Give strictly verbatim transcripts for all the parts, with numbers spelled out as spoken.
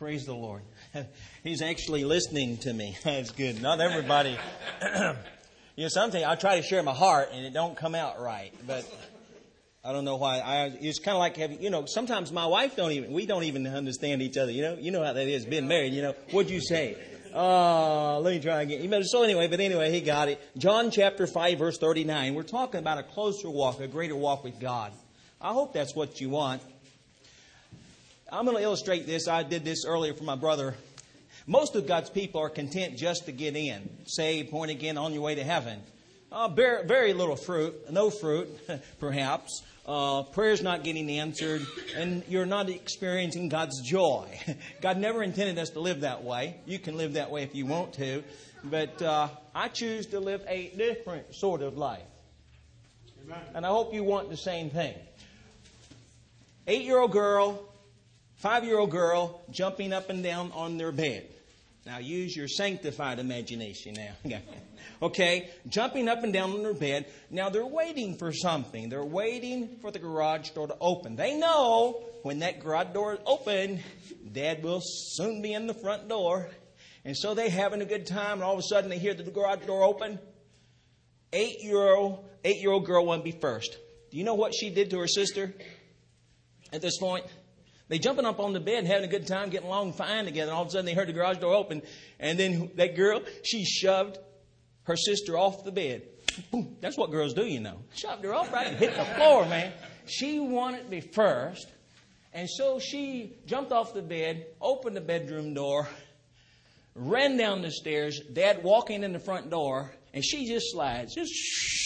Praise the Lord. He's actually listening to me. That's good. Not everybody. You know, sometimes I try to share my heart and it don't come out right. But I don't know why. I, it's kind of like having, you know, sometimes my wife don't even, we don't even understand each other. You know, you know how that is, being married. You know, what'd you say? Oh, let me try again. So anyway, but anyway, he got it. John chapter five, verse thirty-nine. We're talking about a closer walk, a greater walk with God. I hope that's what you want. I'm going to illustrate this. I did this earlier for my brother. Most of God's people are content just to get in. Saved, born again, on your way to heaven. Uh, very, very little fruit. No fruit, perhaps. Uh, prayers not getting answered. And you're not experiencing God's joy. God never intended us to live that way. You can live that way if you want to. But uh, I choose to live a different sort of life. Amen. And I hope you want the same thing. Eight-year-old girl, five-year-old girl jumping up and down on their bed. Now use your sanctified imagination now. Okay, jumping up and down on their bed. Now they're waiting for something. They're waiting for the garage door to open. They know when that garage door is open, Dad will soon be in the front door. And so they're having a good time, and all of a sudden they hear the garage door open. Eight-year-old, eight-year-old girl won't be first. Do you know what she did to her sister at this point? They jumping up on the bed and having a good time, getting along fine together. And all of a sudden they heard the garage door open. And then that girl, she shoved her sister off the bed. Boom. That's what girls do, you know. Shoved her off right and hit the floor, man. She wanted to be first. And so she jumped off the bed, opened the bedroom door, ran down the stairs, Dad walking in the front door, and she just slides. Just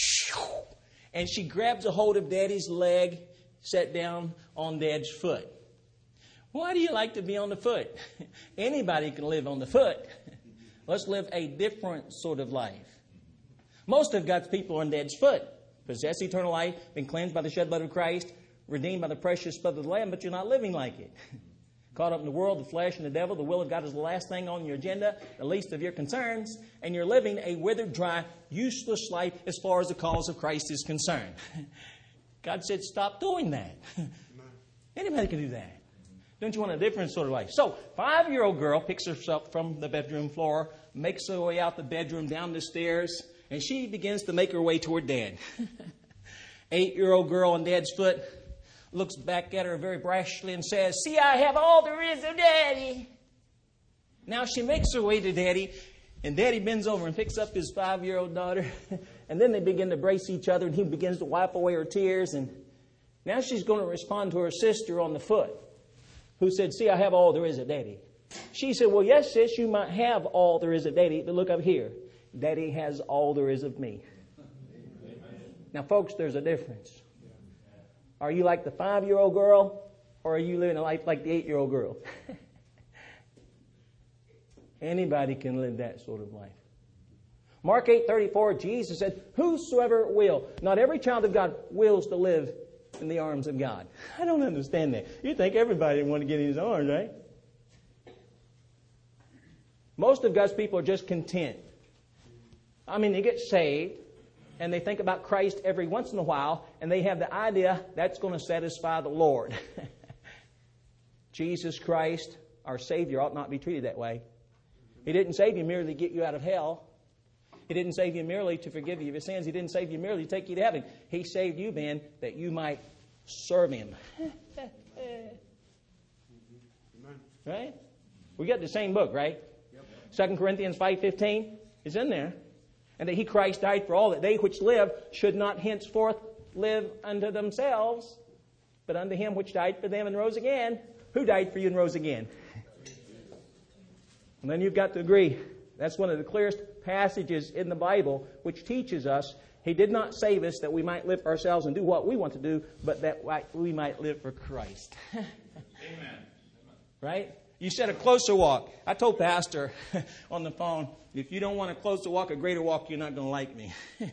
and she grabs a hold of Daddy's leg, sat down on Dad's foot. Why do you like to be on the foot? Anybody can live on the foot. Let's live a different sort of life. Most of God's people are on Dad's foot. Possess eternal life, been cleansed by the shed blood of Christ, redeemed by the precious blood of the Lamb, but you're not living like it. Caught up in the world, the flesh, and the devil. The will of God is the last thing on your agenda, the least of your concerns, and you're living a withered, dry, useless life as far as the cause of Christ is concerned. God said, stop doing that. Anybody can do that. Don't you want a different sort of life? So, five-year-old girl picks herself from the bedroom floor, makes her way out the bedroom, down the stairs, and she begins to make her way toward Dad. Eight-year-old girl on Dad's foot looks back at her very brashly and says, see, I have all there is of Daddy. Now she makes her way to Daddy, and Daddy bends over and picks up his five-year-old daughter, and then they begin to embrace each other, and he begins to wipe away her tears, and now she's going to respond to her sister on the foot, who said, see, I have all there is of Daddy. She said, well, yes, sis, you might have all there is of Daddy, but look up here. Daddy has all there is of me. Amen. Now, folks, there's a difference. Are you like the five-year-old girl, or are you living a life like the eight-year-old girl? Anybody can live that sort of life. Mark eight thirty-four, Jesus said, whosoever will. Not every child of God wills to live in the arms of God. I don't understand that. You think everybody would want to get in his arms, right? Most of God's people are just content. I mean, they get saved, and they think about Christ every once in a while, and they have the idea that's going to satisfy the Lord. Jesus Christ, our Savior, ought not be treated that way. He didn't save you merely to get you out of hell. He didn't save you merely to forgive you of your sins. He didn't save you merely to take you to heaven. He saved you, man, that you might serve Him. Right? We got the same book, right? Yep. Second Corinthians five fifteen is in there. And that He, Christ, died for all, that they which live should not henceforth live unto themselves, but unto Him which died for them and rose again. Who died for you and rose again? And then you've got to agree. That's one of the clearest passages in the Bible which teaches us He did not save us that we might live for ourselves and do what we want to do, but that we might live for Christ. Amen. Right? You said a closer walk. I told Pastor on the phone, if you don't want a closer walk, a greater walk, you're not going to like me.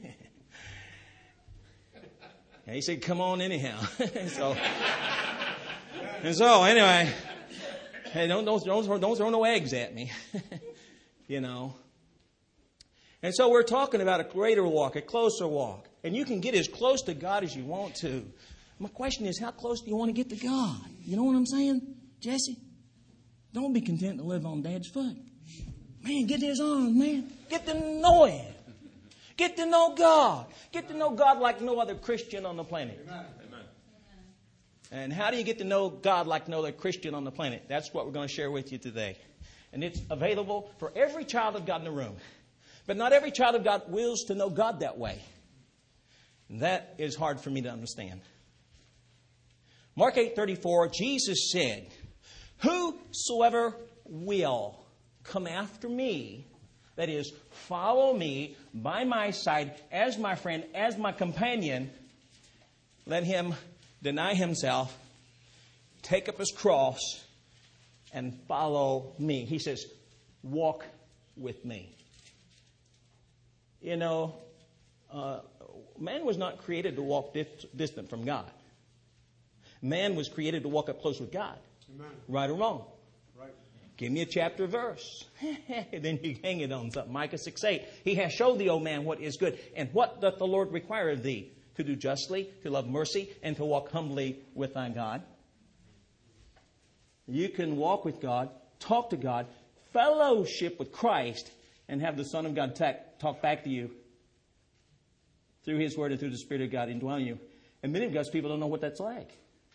And he said, come on anyhow. so, and so anyway, hey, don't, don't, don't, don't throw no eggs at me. You know. And so we're talking about a greater walk, a closer walk. And you can get as close to God as you want to. My question is, how close do you want to get to God? You know what I'm saying, Jesse? Don't be content to live on Dad's foot. Man, get his arms, man. Get to know Him. Get to know God. Get to know God like no other Christian on the planet. Amen. And how do you get to know God like no other Christian on the planet? That's what we're going to share with you today. And it's available for every child of God in the room. But not every child of God wills to know God that way. And that is hard for me to understand. Mark eight thirty-four, Jesus said, whosoever will come after me, that is, follow me by my side as my friend, as my companion, let him deny himself, take up his cross, and follow me. He says, walk with me. You know, uh, man was not created to walk dif- distant from God. Man was created to walk up close with God. Amen. Right or wrong? Right. Give me a chapter verse. Then you hang it on something. Micah six eight. He has showed thee, O man, what is good. And what doth the Lord require of thee? To do justly, to love mercy, and to walk humbly with thy God. You can walk with God, talk to God, fellowship with Christ, and have the Son of God talk, talk back to you through His Word and through the Spirit of God indwelling you. And many of God's people don't know what that's like.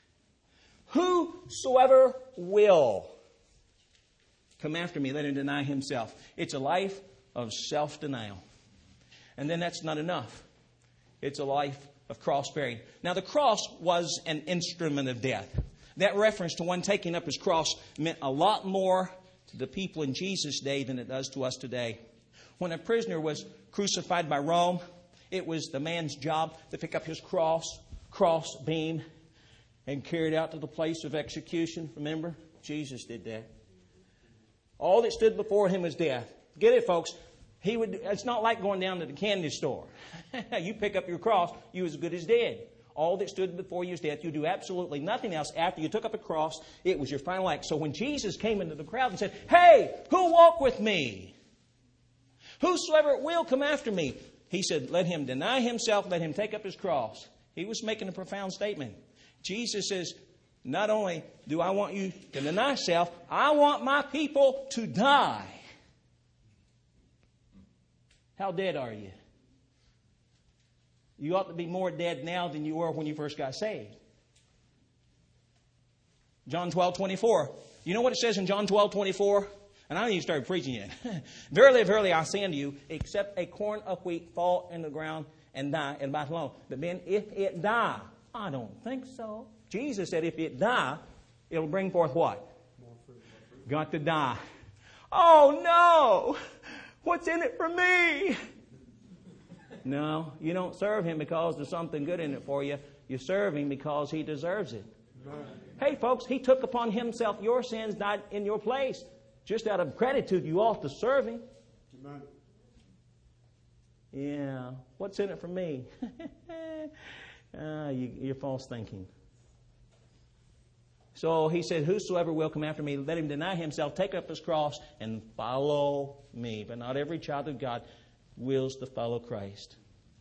Whosoever will come after me, let him deny himself. It's a life of self-denial. And then that's not enough. It's a life of cross-bearing. Now, the cross was an instrument of death. That reference to one taking up his cross meant a lot more to the people in Jesus' day than it does to us today. When a prisoner was crucified by Rome, it was the man's job to pick up his cross, cross beam, and carry it out to the place of execution. Remember? Jesus did that. All that stood before him was death. Get it, folks? He would. It's not like going down to the candy store. You pick up your cross, you as good as dead. All that stood before you is death. You do absolutely nothing else. After you took up a cross, it was your final act. So when Jesus came into the crowd and said, hey, who walk with me? Whosoever will come after me. He said, let him deny himself, let him take up his cross. He was making a profound statement. Jesus says, not only do I want you to deny self, I want my people to die. How dead are you? You ought to be more dead now than you were when you first got saved. John twelve twenty-four. You know what it says in John twelve twenty-four? And I haven't even started preaching yet. Verily, verily, I say unto you, except a corn of wheat fall in the ground and die, and abide alone. But then if it die, I don't think so. Jesus said if it die, it'll bring forth what? More fruit, more fruit. Got to die. Oh no! What's in it for me? No, you don't serve Him because there's something good in it for you. You serve Him because He deserves it. Amen. Hey, folks, He took upon Himself your sins, died in your place. Just out of gratitude, you ought to serve Him. Amen. Yeah, what's in it for me? uh, you, you're false thinking. So He said, whosoever will come after me, let him deny himself, take up his cross, and follow me. But not every child of God wills to follow Christ.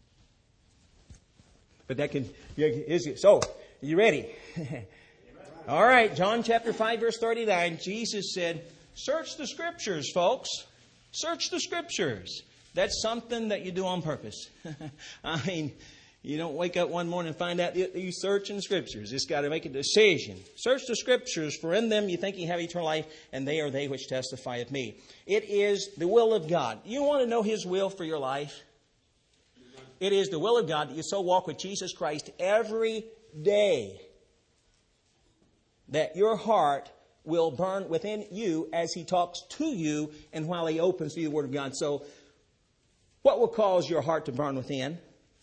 But that can, is it? So, are you ready? All right, John chapter five, verse thirty-nine, Jesus said, search the Scriptures, folks. Search the Scriptures. That's something that you do on purpose. I mean, you don't wake up one morning and find out you search in Scriptures. It's got to make a decision. Search the Scriptures, for in them you think you have eternal life, and they are they which testify of me. It is the will of God. You want to know His will for your life? It is the will of God that you so walk with Jesus Christ every day that your heart will burn within you as He talks to you and while He opens to you the Word of God. So, what will cause your heart to burn within?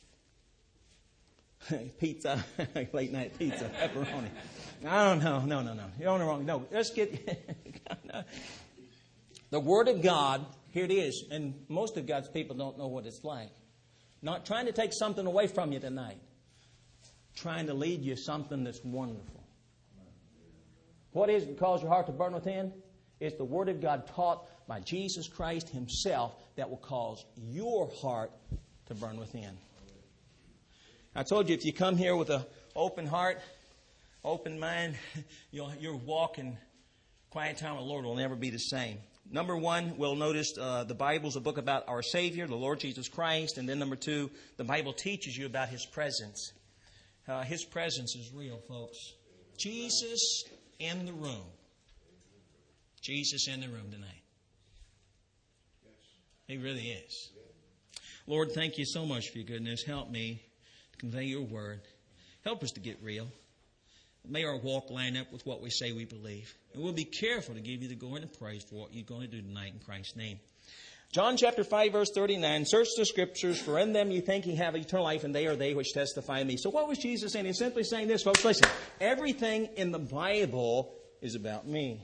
Pizza, late night pizza, pepperoni. I don't know, no, no, no. You're on the wrong. No, let's get the Word of God. Here it is, and most of God's people don't know what it's like. Not trying to take something away from you tonight. Trying to lead you something that's wonderful. What is it that causes your heart to burn within? It's the Word of God taught by Jesus Christ Himself that will cause your heart to burn within. I told you if you come here with an open heart, open mind, you'll, you're walking quiet time with the Lord will never be the same. Number one, we'll notice uh, the Bible's a book about our Savior, the Lord Jesus Christ. And then number two, the Bible teaches you about His presence. Uh, His presence is real, folks. Jesus in the room. Jesus in the room tonight. He really is. Lord, thank you so much for your goodness. Help me to convey your word. Help us to get real. May our walk line up with what we say we believe. And we'll be careful to give you the glory and the praise for what you're going to do tonight in Christ's name. John chapter five, verse thirty-nine, search the Scriptures, for in them you think you have eternal life, and they are they which testify of me. So what was Jesus saying? He's simply saying this, folks. Listen, everything in the Bible is about me.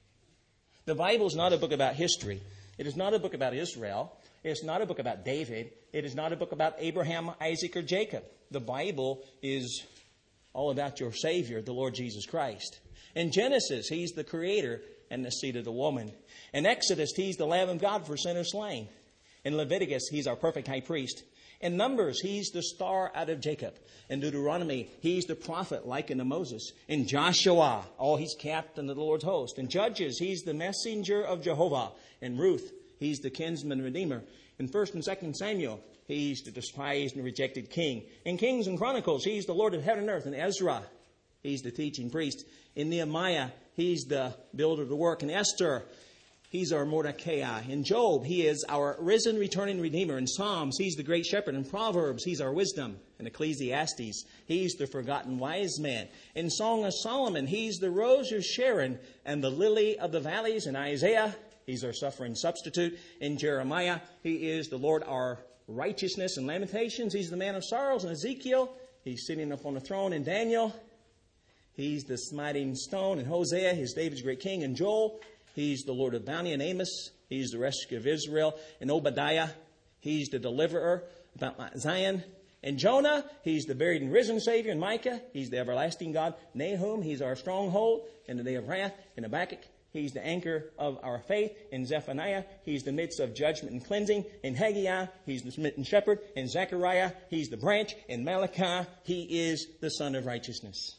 The Bible is not a book about history. It is not a book about Israel. It is not a book about David. It is not a book about Abraham, Isaac, or Jacob. The Bible is all about your Savior, the Lord Jesus Christ. In Genesis, He's the creator and the seed of the woman. In Exodus, He's the Lamb of God for sinners slain. In Leviticus, He's our perfect high priest. In Numbers, He's the star out of Jacob. In Deuteronomy, He's the prophet likened to Moses. In Joshua, oh, He's captain of the Lord's host. In Judges, He's the messenger of Jehovah. In Ruth, He's the kinsman redeemer. In First and Second Samuel, He's the despised and rejected king. In Kings and Chronicles, He's the Lord of heaven and earth. In Ezra, He's the teaching priest. In Nehemiah, He's the builder of the work. In Esther, He's our Mordecai. In Job, He is our risen, returning Redeemer. In Psalms, He's the great shepherd. In Proverbs, He's our wisdom. In Ecclesiastes, He's the forgotten wise man. In Song of Solomon, He's the rose of Sharon and the lily of the valleys. In Isaiah, He's our suffering substitute. In Jeremiah, He is the Lord our righteousness. In Lamentations, He's the man of sorrows. In Ezekiel, He's sitting upon the throne. In Daniel, He's the smiting stone. In Hosea, He's David's great king. In Joel, He's the Lord of bounty. In Amos, He's the rescue of Israel. In Obadiah, He's the deliverer about Mount Zion. In Jonah, He's the buried and risen Savior. In Micah, He's the everlasting God. Nahum, He's our stronghold in the day of wrath. In Habakkuk, He's the anchor of our faith. In Zephaniah, He's the midst of judgment and cleansing. In Haggai, He's the smitten shepherd. In Zechariah, He's the branch. In Malachi, He is the Son of righteousness.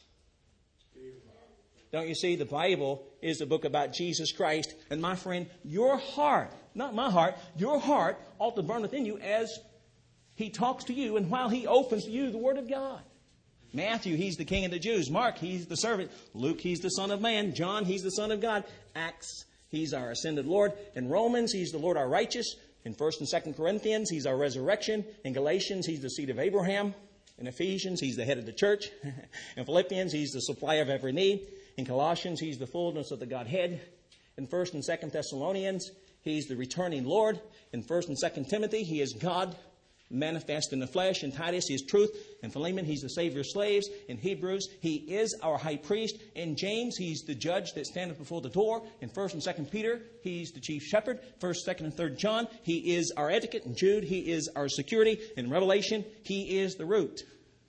Don't you see? The Bible is a book about Jesus Christ. And my friend, your heart, not my heart, your heart ought to burn within you as He talks to you and while He opens to you the Word of God. Matthew, He's the King of the Jews. Mark, He's the servant. Luke, He's the Son of Man. John, He's the Son of God. Acts, He's our ascended Lord. In Romans, He's the Lord our righteous. In First and Second Corinthians, He's our resurrection. In Galatians, He's the seed of Abraham. In Ephesians, He's the head of the church. In Philippians, He's the supplier of every need. In Colossians, He's the fullness of the Godhead. In First and Second Thessalonians, He's the returning Lord. In First and Second Timothy, He is God manifest in the flesh. In Titus, He is truth. In Philemon, He's the Savior of slaves. In Hebrews, He is our high priest. In James, He's the judge that standeth before the door. In First and Second Peter, He's the chief shepherd. First, Second, and Third John, He is our etiquette. In Jude, He is our security. In Revelation, He is the root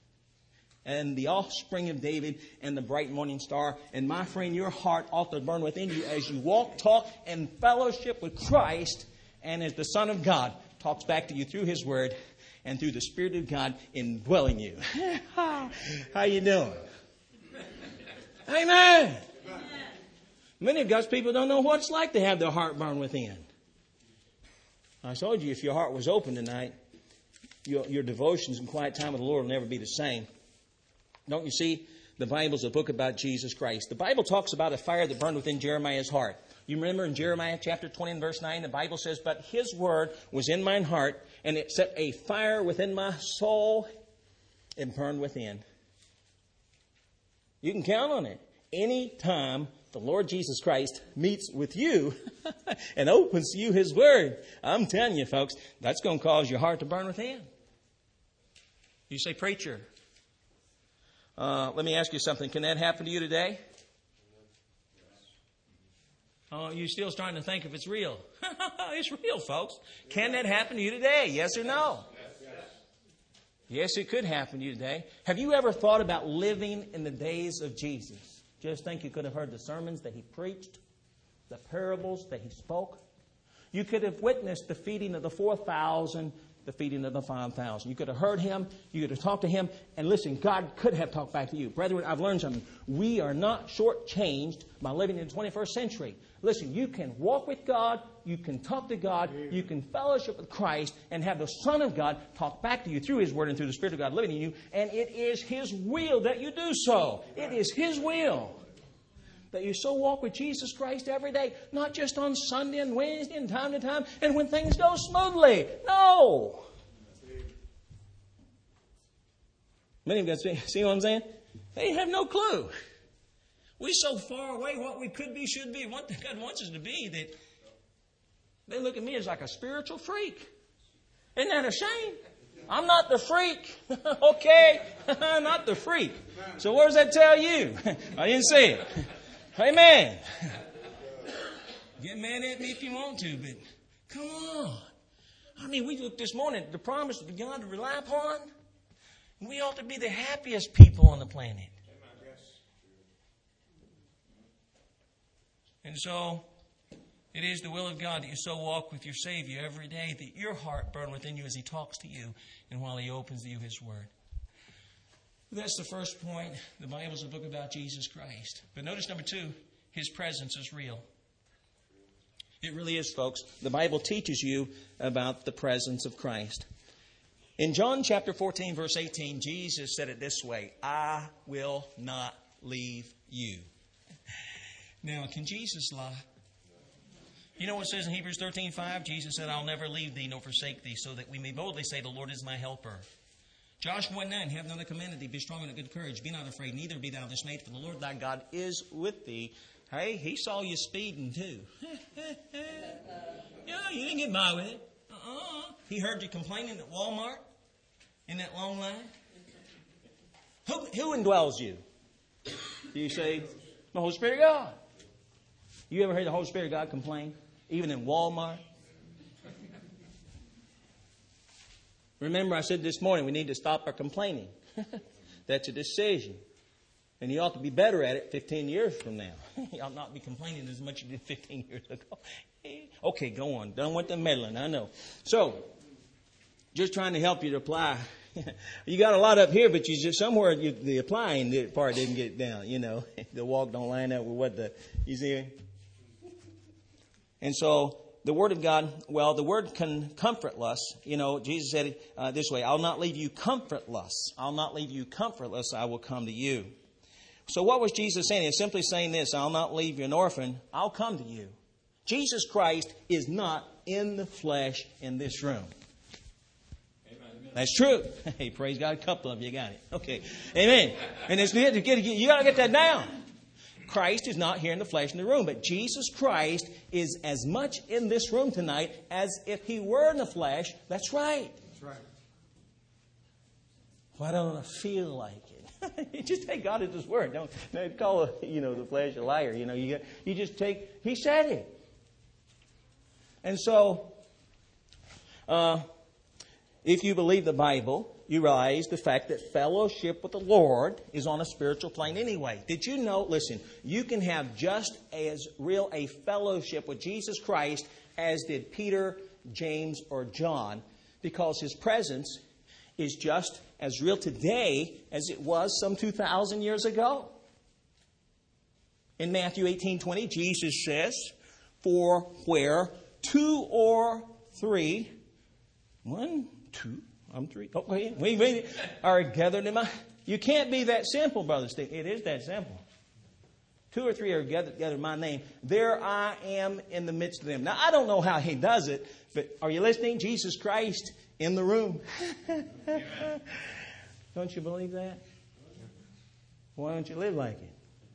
and the offspring of David and the bright morning star. And my friend, your heart ought to burn within you as you walk, talk, and fellowship with Christ, and as the Son of God talks back to you through His Word and through the Spirit of God indwelling you. How you doing? Amen. Many of God's people don't know what it's like to have their heart burn within. I told you if your heart was open tonight, your, your devotions and quiet time with the Lord will never be the same. Don't you see? The Bible's a book about Jesus Christ. The Bible talks about a fire that burned within Jeremiah's heart. You remember in Jeremiah chapter twenty and verse nine, the Bible says, "But His word was in mine heart, and it set a fire within my soul, and burned within." You can count on it. Any time the Lord Jesus Christ meets with you and opens to you His word, I'm telling you, folks, that's going to cause your heart to burn within. You say, "Preacher, Uh, let me ask you something. Can that happen to you today?" Oh, you're still starting to think if it's real. It's real, folks. Can that happen to you today? Yes or no? Yes, it could happen to you today. Have you ever thought about living in the days of Jesus? Just think you could have heard the sermons that He preached, the parables that He spoke. You could have witnessed the feeding of the four thousand, the feeding of the five thousand. You could have heard him. You could have talked to him. And listen, God could have talked back to you. Brethren, I've learned something. We are not shortchanged by living in the twenty-first century. Listen, you can walk with God. You can talk to God. You can fellowship with Christ and have the Son of God talk back to you through His Word and through the Spirit of God living in you. And it is His will that you do so. It is His will that you so walk with Jesus Christ every day, not just on Sunday and Wednesday and time to time and when things go smoothly. No. Many of you guys see what I'm saying? They have no clue. We're so far away what we could be, should be, what God wants us to be, that they look at me as like a spiritual freak. Isn't that a shame? I'm not the freak. Okay? I'm not the freak. So what does that tell you? I didn't say it. Amen. Get mad at me if you want to, but come on. I mean, we looked this morning at the promise of God to rely upon. We ought to be the happiest people on the planet. And so, it is the will of God that you so walk with your Savior every day, that your heart burn within you as He talks to you and while He opens to you His Word. That's the first point. The Bible is a book about Jesus Christ. But notice number two, His presence is real. It really is, folks. The Bible teaches you about the presence of Christ. In John chapter fourteen, verse eighteen, Jesus said it this way, I will not leave you. Now, can Jesus lie? You know what it says in Hebrews thirteen five? Jesus said, I'll never leave thee nor forsake thee, so that we may boldly say, the Lord is my helper. Joshua one nine, have another commanded thee, be strong and of good courage, be not afraid, neither be thou dismayed, for the Lord thy God is with thee. Hey, He saw you speeding too. Yeah, you didn't get by with it. Uh-uh. He heard you complaining at Walmart in that long line. Who, who indwells you? Do you say, the Holy Spirit of God? You ever heard the Holy Spirit of God complain? Even in Walmart? Remember, I said this morning, we need to stop our complaining. That's a decision. And you ought to be better at it fifteen years from now. You ought not be complaining as much as you did fifteen years ago. Okay, go on. Done with the meddling, I know. So, just trying to help you to apply. You got a lot up here, but you just somewhere you, the applying part didn't get down. You know, the walk don't line up with what the, you see? And so, the Word of God, well, the Word can comfortless. You know, Jesus said it uh, this way, I'll not leave you comfortless. I'll not leave you comfortless. I will come to you. So what was Jesus saying? He's simply saying this, I'll not leave you an orphan. I'll come to you. Jesus Christ is not in the flesh in this room. Amen. That's true. Hey, praise God. A couple of you got it. Okay. Amen. And it's, you got to get that down. Christ is not here in the flesh in the room, but Jesus Christ is as much in this room tonight as if He were in the flesh. That's right. That's right. Why don't I feel like it? You just take God at His word. Don't, don't call you know the flesh a liar. You know you get, you just take. He said it. And so, uh, if you believe the Bible, you realize the fact that fellowship with the Lord is on a spiritual plane anyway. Did you know, listen, you can have just as real a fellowship with Jesus Christ as did Peter, James, or John, because His presence is just as real today as it was some two thousand years ago. In Matthew eighteen twenty, Jesus says, for where two or three, one, two, I'm three. Oh, wait, wait, wait. Are gathered in my... You can't be that simple, Brother Steve. It is that simple. Two or three are gathered together in my name. There I am in the midst of them. Now, I don't know how He does it, but are you listening? Jesus Christ in the room. Don't you believe that? Why don't you live like it?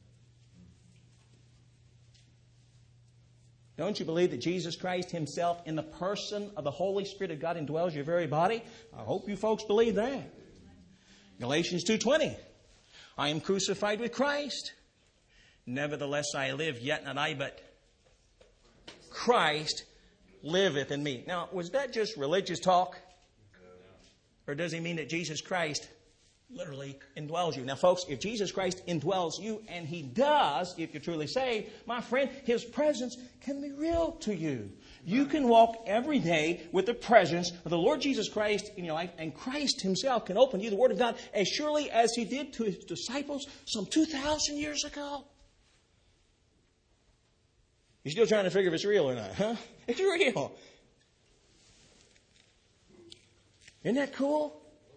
Don't you believe that Jesus Christ Himself in the person of the Holy Spirit of God indwells your very body? I hope you folks believe that. Galatians two twenty. I am crucified with Christ. Nevertheless I live, yet not I, but Christ liveth in me. Now, was that just religious talk? Or does he mean that Jesus Christ literally indwells you. Now, folks, if Jesus Christ indwells you, and He does, if you're truly saved, my friend, His presence can be real to you. You can walk every day with the presence of the Lord Jesus Christ in your life, and Christ Himself can open to you the Word of God as surely as He did to His disciples some two thousand years ago. You're still trying to figure if it's real or not, huh? It's real. Isn't that cool?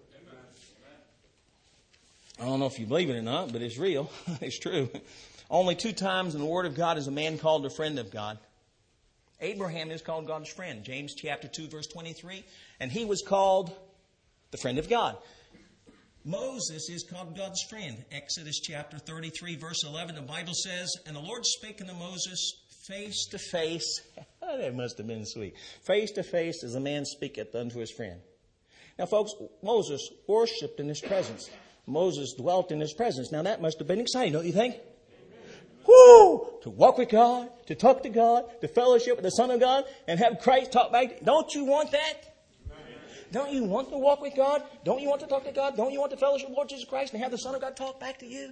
I don't know if you believe it or not, but it's real. It's true. Only two times in the Word of God is a man called a friend of God. Abraham is called God's friend. James chapter two, verse twenty-three. And he was called the friend of God. Moses is called God's friend. Exodus chapter thirty-three, verse eleven, the Bible says, And the Lord spake unto Moses face to face. Oh, that must have been sweet. Face to face as a man speaketh unto his friend. Now, folks, Moses worshipped in His presence. Moses dwelt in His presence. Now, that must have been exciting, don't you think? Woo! To walk with God, to talk to God, to fellowship with the Son of God, and have Christ talk back. Don't you want that? Don't you want to walk with God? Don't you want to talk to God? Don't you want to fellowship with Lord Jesus Christ and have the Son of God talk back to you?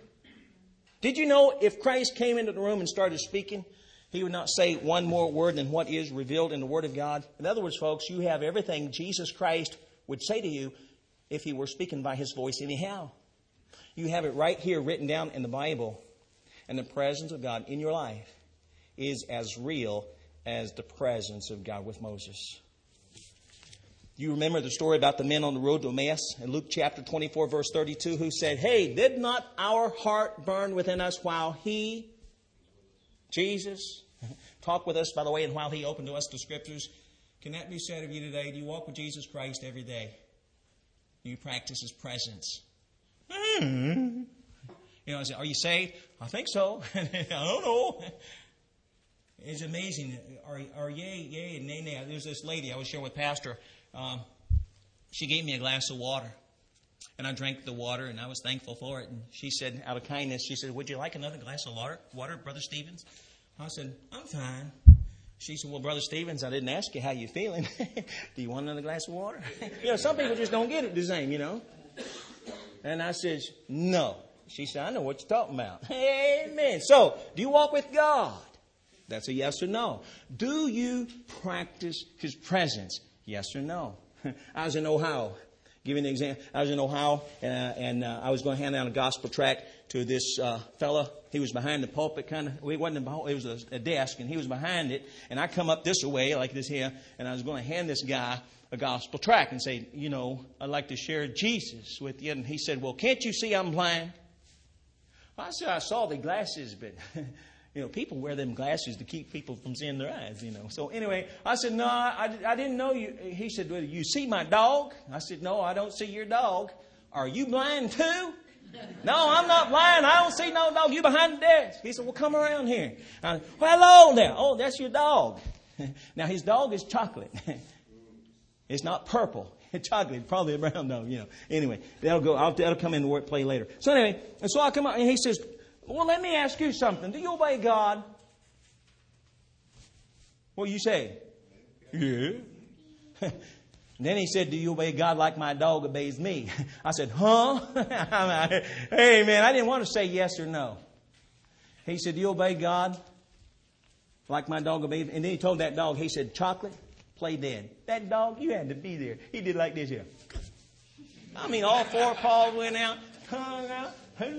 Did you know if Christ came into the room and started speaking, He would not say one more word than what is revealed in the Word of God? In other words, folks, you have everything Jesus Christ would say to you if He were speaking by His voice anyhow. You have it right here written down in the Bible. And the presence of God in your life is as real as the presence of God with Moses. You remember the story about the men on the road to Emmaus in Luke chapter twenty-four, verse thirty-two, who said, Hey, did not our heart burn within us while He, Jesus, talked with us, by the way, and while He opened to us the Scriptures? Can that be said of you today? Do you walk with Jesus Christ every day? Do you practice His presence? Mm-hmm. You know, I say, are you saved? I think so. I don't know. It's amazing. Are, are yay, yay, and nay, nay. There's this lady I was sharing with Pastor. Um, she gave me a glass of water. And I drank the water, and I was thankful for it. And she said, out of kindness, she said, would you like another glass of water, water, Brother Stevens? I said, I'm fine. She said, well, Brother Stevens, I didn't ask you how you're feeling. Do you want another glass of water? You know, some people just don't get it the same, you know. And I said, no. She said, I know what you're talking about. Amen. So, do you walk with God? That's a yes or no. Do you practice His presence? Yes or no. I was in Ohio. Give you an example. I was in Ohio, uh, and uh, I was going to hand out a gospel tract to this uh, fella. He was behind the pulpit, kind of. It wasn't a, it was a, a desk, and he was behind it. And I come up this way, like this here, and I was going to hand this guy a gospel tract and say, you know, I'd like to share Jesus with you. And he said, well, can't you see I'm blind? I said, I saw the glasses, but, you know, people wear them glasses to keep people from seeing their eyes, you know. So anyway, I said, no, I, I didn't know you. He said, well, you see my dog? I said, no, I don't see your dog. Are you blind too? No, I'm not blind. I don't see no dog. You behind the desk. He said, well, come around here. I said, well, hello there. Oh, that's your dog. Now, his dog is chocolate. It's not purple. Chocolate, probably a brown dog, you know. Anyway, that'll go. I'll, that'll come into work play later. So anyway, and so I come up and he says, well, let me ask you something. Do you obey God? What do you say? Yeah. And then he said, do you obey God like my dog obeys me? I said, huh? Hey, man, I didn't want to say yes or no. He said, do you obey God like my dog obeys me? And then he told that dog, he said, chocolate, play dead. That dog, you had to be there. He did like this here. I mean, all four paws went out, tongue out.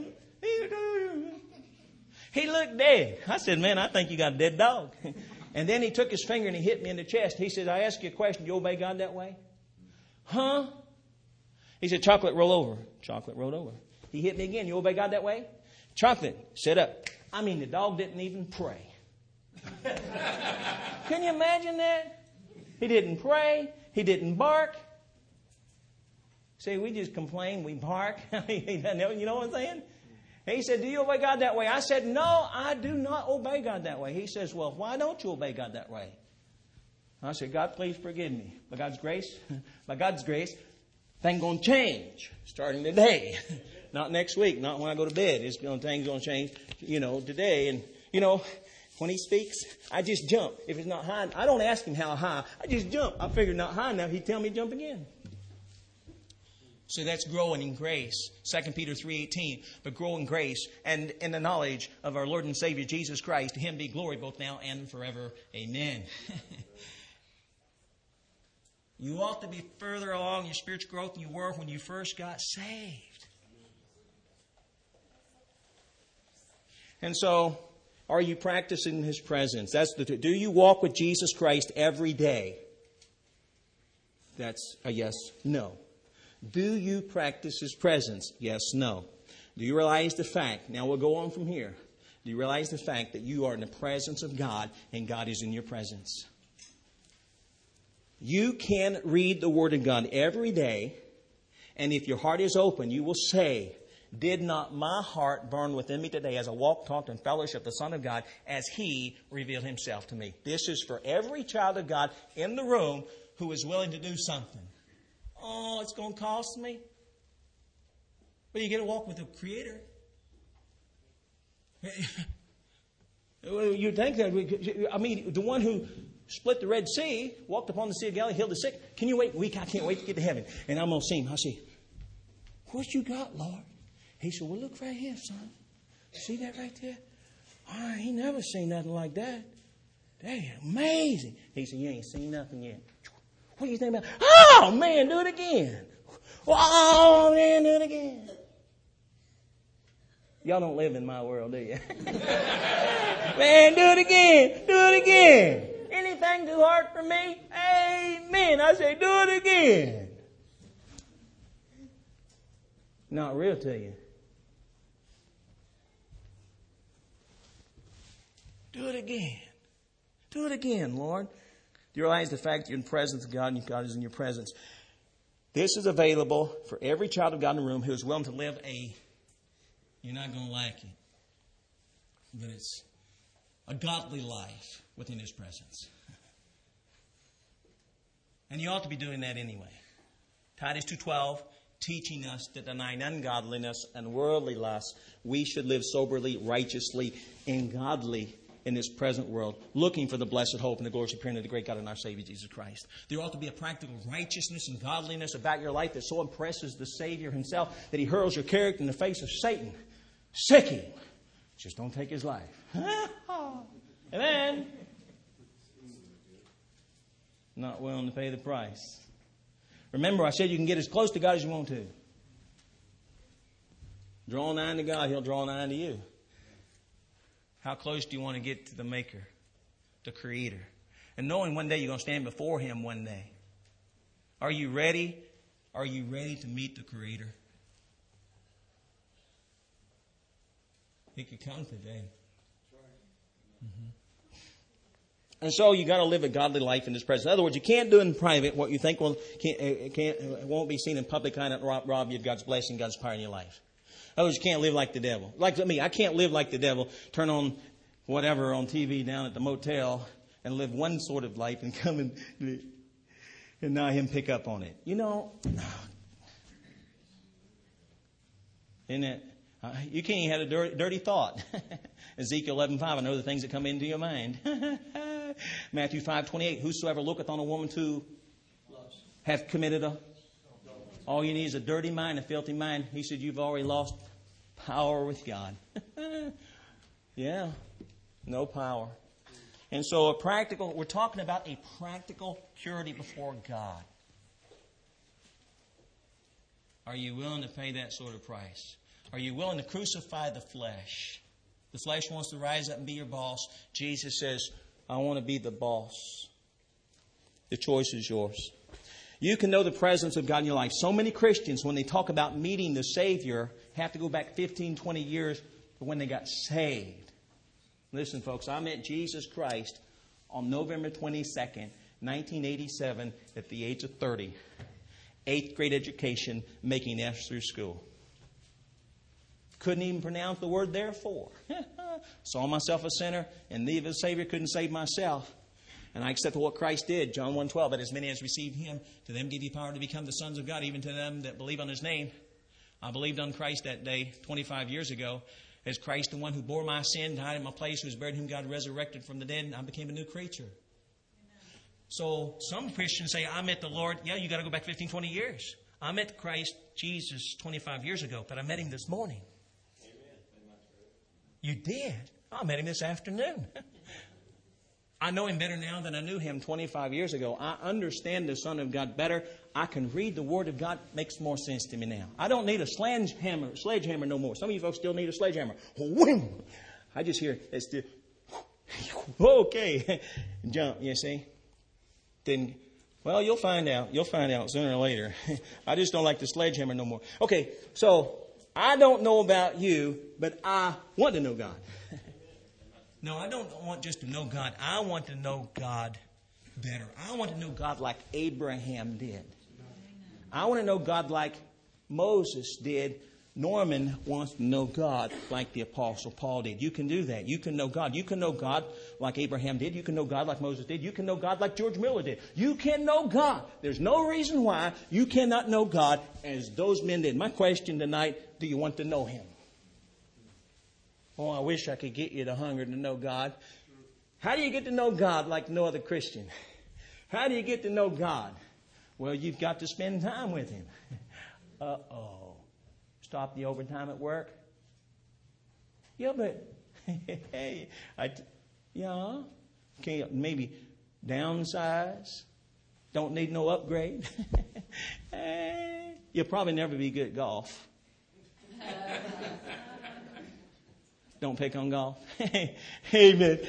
He looked dead. I said, man, I think you got a dead dog. And then he took his finger and he hit me in the chest. He said, I ask you a question. Do you obey God that way? Huh? He said, chocolate, roll over. Chocolate rolled over. He hit me again. You obey God that way? Chocolate, sit up. I mean, the dog didn't even pray. Can you imagine that? He didn't pray. He didn't bark. See, we just complain. We bark. You know what I'm saying? He said, do you obey God that way? I said, no, I do not obey God that way. He says, well, why don't you obey God that way? I said, God, please forgive me. By God's grace, by God's grace, things going to change starting today. Not next week, not when I go to bed. It's going things going to change, you know, today. And, you know, when he speaks, I just jump. If it's not high, I don't ask him how high. I just jump. I figure not high enough. He'd tell me to jump again. So that's growing in grace. Second Peter three eighteen. But grow in grace and in the knowledge of our Lord and Savior Jesus Christ. To Him be glory both now and forever. Amen. You ought to be further along in your spiritual growth than you were when you first got saved. And so, are you practicing His presence? That's the. Do you walk with Jesus Christ every day? That's a yes, no. Do you practice His presence? Yes, no. Do you realize the fact? Now we'll go on from here. Do you realize the fact that you are in the presence of God and God is in your presence? You can read the Word of God every day, and if your heart is open, you will say, did not my heart burn within me today as I walked, talked, and fellowship the Son of God as He revealed Himself to me? This is for every child of God in the room who is willing to do something. Oh, it's going to cost me. But you get to walk with the Creator. You'd think that, I mean, the one who split the Red Sea, walked upon the Sea of Galilee, healed the sick. Can you wait a week? I can't wait to get to heaven. And I'm going to see Him. I say, what you got, Lord? He said, well, look right here, son. See that right there? I ain't never seen nothing like that. That is amazing. He said, you ain't seen nothing yet. What do you think about? Oh, man, do it again. Oh, man, do it again. Y'all don't live in my world, do you? Man, do it again. Do it again. Anything too hard for me? Amen. I say, do it again. Not real to you. Do it again. Do it again, Lord. Do you realize the fact that you're in the presence of God and God is in your presence? This is available for every child of God in the room who is willing to live a, you're not going to like it, but it's a godly life within His presence. And you ought to be doing that anyway. Titus two twelve, teaching us that denying ungodliness and worldly lust, we should live soberly, righteously, and godly in this present world, looking for the blessed hope and the glorious appearing of the great God and our Savior Jesus Christ. There ought to be a practical righteousness and godliness about your life that so impresses the Savior Himself that He hurls your character in the face of Satan. Sick him. Just don't take his life. Amen. Not willing to pay the price. Remember, I said you can get as close to God as you want to. Draw nigh to God, He'll draw nigh to you. How close do you want to get to the Maker, the Creator? And knowing one day you're going to stand before Him one day. Are you ready? Are you ready to meet the Creator? He could come today. Mm-hmm. And so you got to live a godly life in His presence. In other words, you can't do in private what you think will can't, it can't it won't be seen in public, kind of rob, rob you of God's blessing, God's power in your life. In other words, you can't live like the devil. Like me, I can't live like the devil. Turn on whatever on T V down at the motel and live one sort of life and come and and now Him pick up on it. You know, isn't it? Uh, you can't even have a dirty, dirty thought. Ezekiel eleven five, I know the things that come into your mind. Matthew five twenty-eight, whosoever looketh on a woman to have committed a... All you need is a dirty mind, a filthy mind. He said, you've already lost power with God. Yeah, no power. And so a practical, we're talking about a practical purity before God. Are you willing to pay that sort of price? Are you willing to crucify the flesh? The flesh wants to rise up and be your boss. Jesus says, I want to be the boss. The choice is yours. You can know the presence of God in your life. So many Christians, when they talk about meeting the Savior, have to go back fifteen, twenty years to when they got saved. Listen, folks, I met Jesus Christ on November twenty-second, nineteen eighty-seven, at the age of thirty. Eighth grade education, making F's through school. Couldn't even pronounce the word therefore. Saw myself a sinner, and need of a Savior, couldn't save myself. And I accepted what Christ did, John one twelve, that as many as received Him, to them gave He power to become the sons of God, even to them that believe on His name. I believed on Christ that day, twenty-five years ago, as Christ, the one who bore my sin, died in my place, who was buried, whom God resurrected from the dead, and I became a new creature. Amen. So some Christians say, I met the Lord. Yeah, you got to go back fifteen, twenty years. I met Christ Jesus twenty-five years ago, but I met him this morning. You did? I met him this afternoon. I know him better now than I knew him twenty-five years ago. I understand the Son of God better. I can read the Word of God. It makes more sense to me now. I don't need a sledgehammer, sledgehammer no more. Some of you folks still need a sledgehammer. I just hear it's the okay, jump. You see? Then, well, you'll find out. You'll find out sooner or later. I just don't like the sledgehammer no more. Okay, so I don't know about you, but I want to know God. No, I don't want just to know God. I want to know God better. I want to know God like Abraham did. I want to know God like Moses did. Norman wants to know God like the Apostle Paul did. You can do that. You can know God. You can know God like Abraham did. You can know God like Moses did. You can know God like George Miller did. You can know God. There's no reason why you cannot know God as those men did. My question tonight, do you want to know Him? Oh, I wish I could get you the hunger to know God. How do you get to know God like no other Christian? How do you get to know God? Well, you've got to spend time with Him. Uh-oh. Stop the overtime at work? Yeah, but, hey, I, yeah, okay, maybe downsize. Don't need no upgrade. You'll probably never be good at golf. Don't pick on golf. Amen.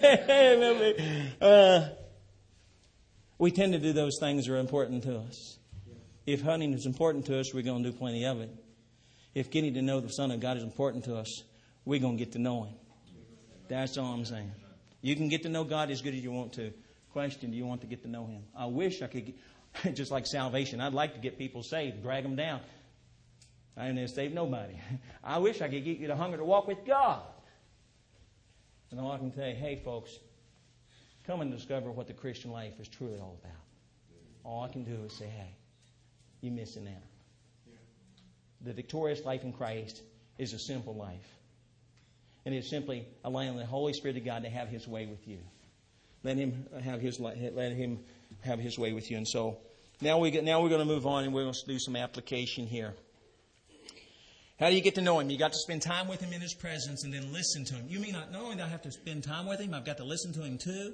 uh, we tend to do those things that are important to us. If hunting is important to us, we're going to do plenty of it. If getting to know the Son of God is important to us, we're going to get to know Him. That's all I'm saying. You can get to know God as good as you want to. Question, do you want to get to know Him? I wish I could, get, just like salvation, I'd like to get people saved, drag them down. I ain't going to save nobody. I wish I could get you the hunger to walk with God. And all I can say, hey, folks, come and discover what the Christian life is truly all about. All I can do is say, hey, you're missing out. The victorious life in Christ is a simple life. And it's simply allowing the Holy Spirit of God to have His way with you. Let Him have His, let Him have His way with you. And so now, we get, now we're going to move on and we're going to do some application here. How do you get to know Him? You got to spend time with Him in His presence and then listen to Him. You mean not knowing that I have to spend time with Him, I've got to listen to Him too?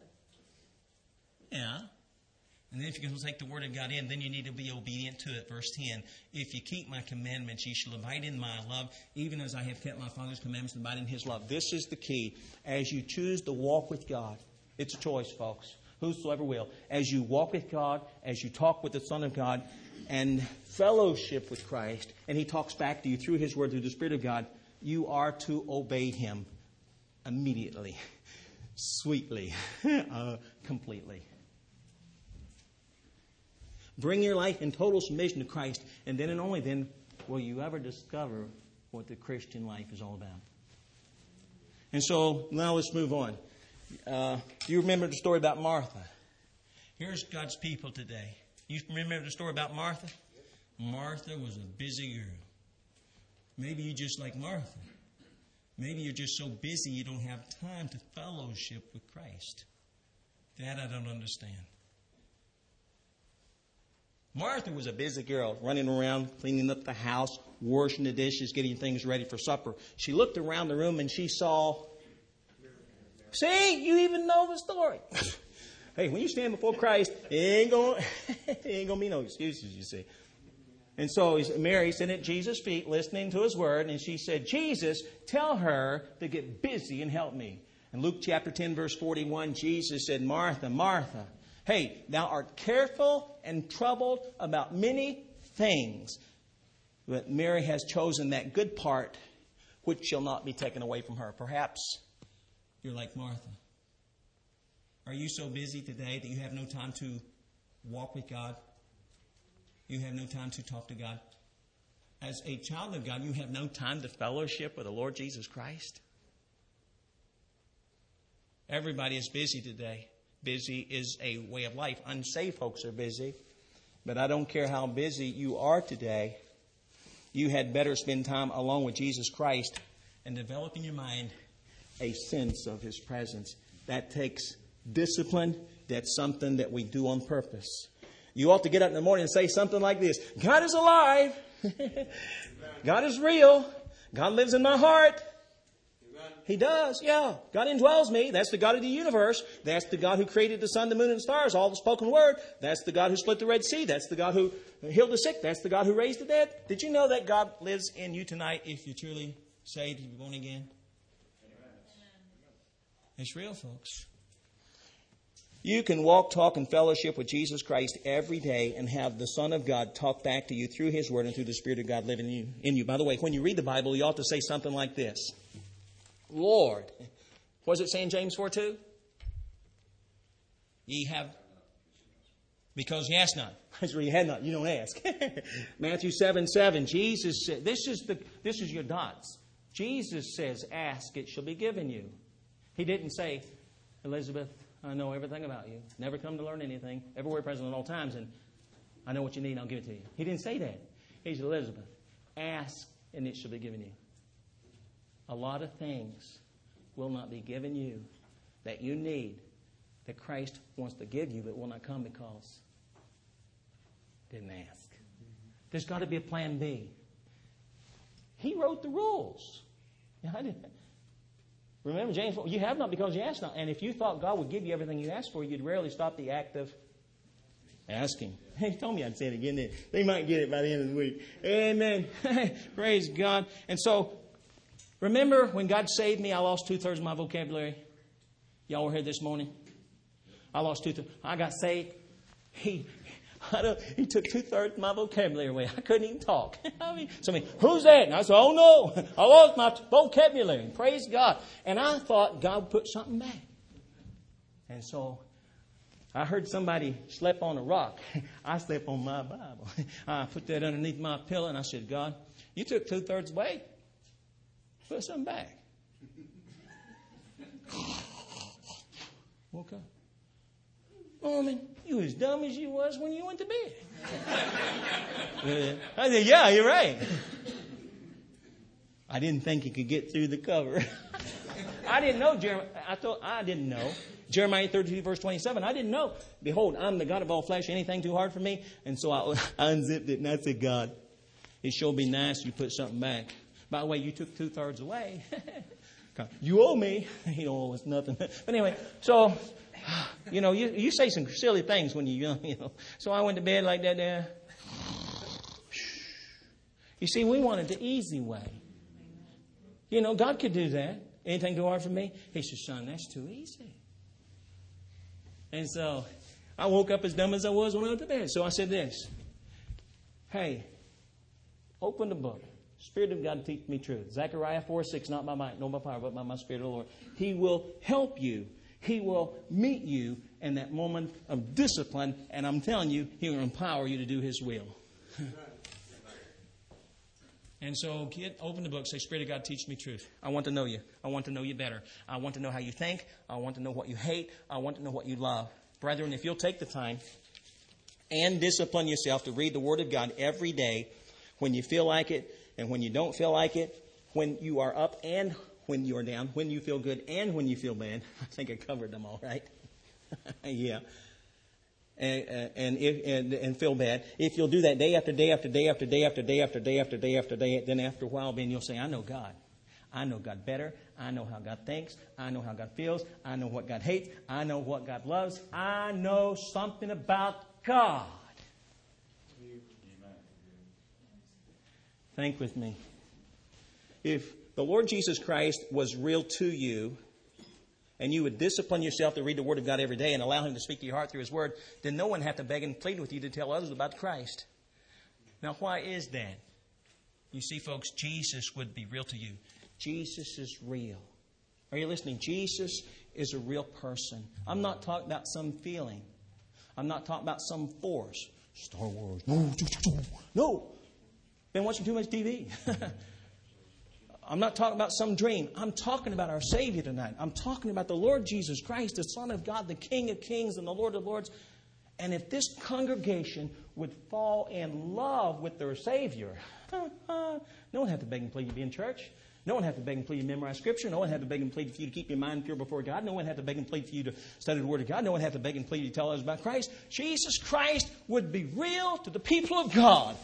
Yeah. And then if you're going to take the Word of God in, then you need to be obedient to it. Verse ten, if you keep my commandments, ye shall abide in my love, even as I have kept my Father's commandments and abide in His love. This is the key. As you choose to walk with God, it's a choice, folks. Whosoever will. As you walk with God, as you talk with the Son of God, and fellowship with Christ, and He talks back to you through His Word, through the Spirit of God, you are to obey Him immediately, sweetly, uh, completely. Bring your life in total submission to Christ, and then and only then will you ever discover what the Christian life is all about. And so now let's move on. Uh, do you remember the story about Martha? Here's God's people today. You remember the story about Martha? Martha was a busy girl. Maybe you're just like Martha. Maybe you're just so busy you don't have time to fellowship with Christ. That I don't understand. Martha was a busy girl, running around, cleaning up the house, washing the dishes, getting things ready for supper. She looked around the room and she saw... See, you even know the story. Hey, when you stand before Christ, it ain't going it ain't gonna be no excuses, you see. And so Mary sat at Jesus' feet listening to His Word, and she said, Jesus, tell her to get busy and help me. In Luke chapter ten, verse forty-one, Jesus said, Martha, Martha, hey, thou art careful and troubled about many things, but Mary has chosen that good part which shall not be taken away from her. Perhaps you're like Martha. Are you so busy today that you have no time to walk with God? You have no time to talk to God? As a child of God, you have no time to fellowship with the Lord Jesus Christ? Everybody is busy today. Busy is a way of life. Unsaved folks are busy. But I don't care how busy you are today. You had better spend time alone with Jesus Christ and develop in your mind a sense of His presence. That takes discipline. That's something that we do on purpose. You ought to get up in the morning and say something like this. God is alive. God is real. God lives in my heart. He does, yeah. God indwells me. That's the God of the universe. That's the God who created the sun, the moon, and the stars, all the spoken word. That's the God who split the Red Sea. That's the God who healed the sick. That's the God who raised the dead. Did you know that God lives in you tonight if you're truly saved, if you're born again? It's real, folks. You can walk, talk, and fellowship with Jesus Christ every day and have the Son of God talk back to you through His Word and through the Spirit of God living in you. In you. By the way, when you read the Bible, you ought to say something like this. Lord, what does it say in James four two? Ye have, because ye ask not. That's where you had not. You don't ask. Matthew seven seven. Jesus said, this is the this is your dots. Jesus says, ask, it shall be given you. He didn't say, Elizabeth, I know everything about you. Never come to learn anything. Everywhere present at all times, and I know what you need, and I'll give it to you. He didn't say that. He said, Elizabeth, ask, and it shall be given you. A lot of things will not be given you that you need, that Christ wants to give you, but will not come because didn't ask. There's got to be a plan B. He wrote the rules. Yeah, I didn't. Remember, James, you have not because you ask not. And if you thought God would give you everything you asked for, you'd rarely stop the act of asking. He told me I'd say it again. Then they might get it by the end of the week. Amen. Praise God. And so, remember when God saved me, I lost two-thirds of my vocabulary? Y'all were here this morning? I lost two-thirds. I got saved. He I don't, he took two-thirds of my vocabulary away. I couldn't even talk. I mean, so I mean, who's that? And I said, oh no, I lost my vocabulary. Praise God. And I thought God would put something back. And so I heard somebody slept on a rock. I slept on my Bible. I put that underneath my pillow and I said, God, you took two-thirds away. Put something back. Woke up. Woman, you as dumb as you was when you went to bed. I said, yeah, you're right. I didn't think he could get through the cover. I didn't know Jeremiah. I thought I didn't know. Jeremiah thirty-two, verse twenty-seven. I didn't know. Behold, I'm the God of all flesh. Anything too hard for me? And so I, I unzipped it and I said, God, it sure be nice you put something back. By the way, you took two-thirds away. You owe me. You don't owe us nothing. But anyway, so, you know, you, you say some silly things when you're young, you know. So I went to bed like that there. You see, we wanted the easy way. You know, God could do that. Anything too hard for me? He said, son, that's too easy. And so I woke up as dumb as I was when I went to bed. So I said this. Hey, open the book. Spirit of God teach me truth. Zechariah four six, not by might, nor by power, but by my Spirit of the Lord. He will help you. He will meet you in that moment of discipline. And I'm telling you, He will empower you to do His will. And so get, open the book, say, Spirit of God, teach me truth. I want to know you. I want to know you better. I want to know how you think. I want to know what you hate. I want to know what you love. Brethren, if you'll take the time and discipline yourself to read the Word of God every day when you feel like it and when you don't feel like it, when you are up and when you are down, when you feel good and when you feel bad. I think I covered them all, right? Yeah. And, and, if, and and feel bad. If you'll do that day after day after day after day after day after day after day after day, then after a while, then you'll say, I know God. I know God better. I know how God thinks. I know how God feels. I know what God hates. I know what God loves. I know something about God. Think with me. If the Lord Jesus Christ was real to you, and you would discipline yourself to read the Word of God every day and allow Him to speak to your heart through His Word, then no one have to beg and plead with you to tell others about Christ. Now, why is that? You see, folks, Jesus would be real to you. Jesus is real. Are you listening? Jesus is a real person. I'm not talking about some feeling. I'm not talking about some force. Star Wars. No. No. Been watching too much T V. I'm not talking about some dream. I'm talking about our Savior tonight. I'm talking about the Lord Jesus Christ, the Son of God, the King of Kings and the Lord of Lords. And if this congregation would fall in love with their Savior, no one have to beg and plead to be in church. No one had to beg and plead to memorize Scripture. No one had to beg and plead for you to keep your mind pure before God. No one had to beg and plead for you to study the Word of God. No one had to beg and plead to tell others about Christ. Jesus Christ would be real to the people of God.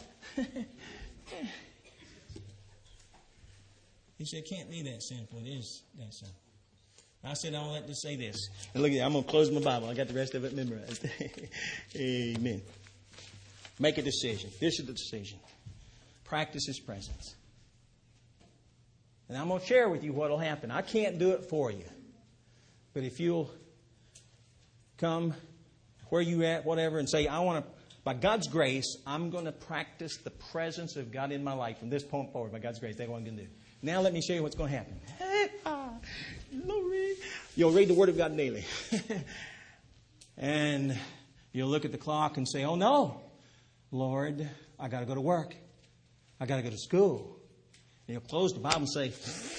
He said, it can't be that simple. It is that simple. I said, I want to let this say this. And look at it. I'm going to close my Bible. I got the rest of it memorized. Amen. Make a decision. This is the decision. Practice His presence. And I'm going to share with you what will happen. I can't do it for you. But if you'll come where you at, whatever, and say, I want to, by God's grace, I'm going to practice the presence of God in my life from this point forward. By God's grace, that's what I'm going to do. Now let me show you what's going to happen. Glory. You'll read the Word of God daily. And you'll look at the clock and say, oh no, Lord, I got to go to work. I got to go to school. And you'll close the Bible and say,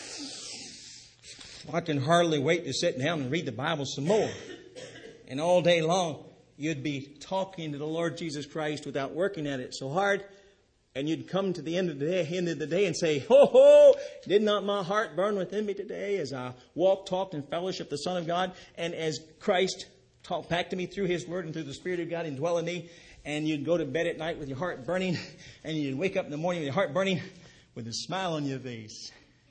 I can hardly wait to sit down and read the Bible some more. And all day long, you'd be talking to the Lord Jesus Christ without working at it so hard. And you'd come to the end of the day, end of the day and say, ho, ho, did not my heart burn within me today as I walked, talked, and fellowshiped the Son of God, and as Christ talked back to me through His Word and through the Spirit of God indwell in me. And you'd go to bed at night with your heart burning, and you'd wake up in the morning with your heart burning with a smile on your face.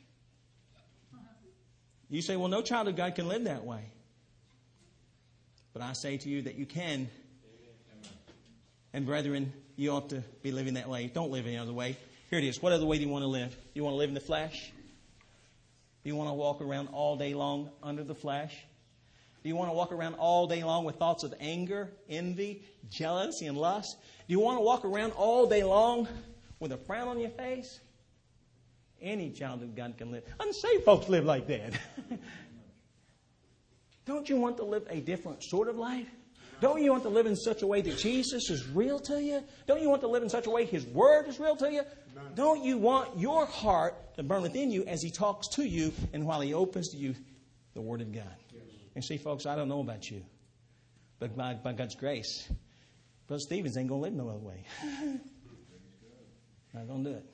You say, well, no child of God can live that way. But I say to you that you can. And brethren, you ought to be living that way. Don't live any other way. Here it is. What other way do you want to live? You want to live in the flesh? Do you want to walk around all day long under the flesh? Do you want to walk around all day long with thoughts of anger, envy, jealousy, and lust? Do you want to walk around all day long with a frown on your face? Any child of God can live. Unsaved folks live like that. Don't you want to live a different sort of life? Don't you want to live in such a way that Jesus is real to you? Don't you want to live in such a way His Word is real to you? Don't you want your heart to burn within you as He talks to you and while He opens to you the Word of God? And see, folks, I don't know about you, but by, by God's grace, Brother Stevens ain't going to live no other way. Not going to do it.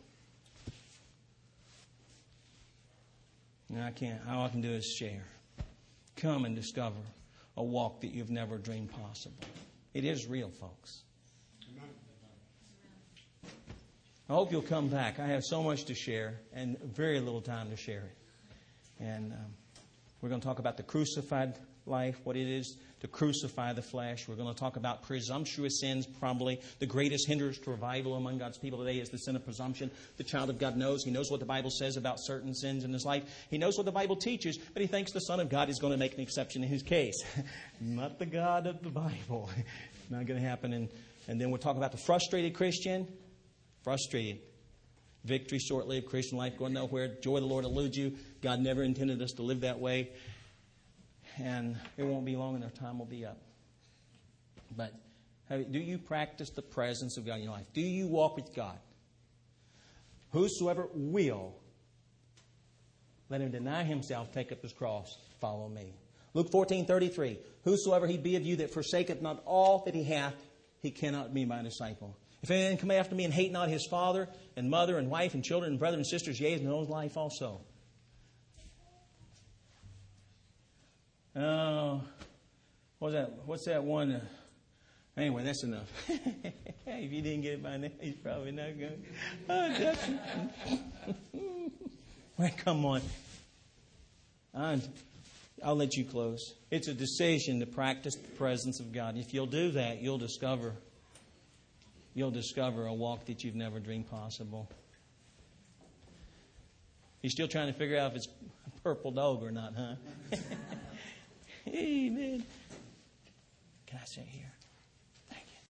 And I can't. All I can do is share. Come and discover a walk that you've never dreamed possible. It is real, folks. I hope you'll come back. I have so much to share and very little time to share it. And um, we're going to talk about the crucified life, what it is to crucify the flesh. We're going to talk about presumptuous sins, probably the greatest hindrance to revival among God's people today is the sin of presumption. The child of God knows. He knows what the Bible says about certain sins in his life. He knows what the Bible teaches, but he thinks the Son of God is going to make an exception in his case. Not the God of the Bible. Not going to happen. And, and then we'll talk about the frustrated Christian. Frustrated. Victory, short-lived Christian life, going nowhere. Joy of the Lord eludes you. God never intended us to live that way. And it won't be long and our time will be up. But have, do you practice the presence of God in your life? Do you walk with God? Whosoever will, let him deny himself, take up his cross, follow me. Luke fourteen thirty-three. Whosoever he be of you that forsaketh not all that he hath, he cannot be my disciple. If any man come after me and hate not his father and mother and wife and children and brethren and sisters, yea, his own life also. Oh, what's that? What's that one? Uh, anyway, that's enough. If you didn't get it by now, he's probably not going. Oh, well, come on. I'm, I'll let you close. It's a decision to practice the presence of God. If you'll do that, you'll discover. You'll discover a walk that you've never dreamed possible. You're still trying to figure out if it's a purple dog or not, huh? Amen. Can I say here?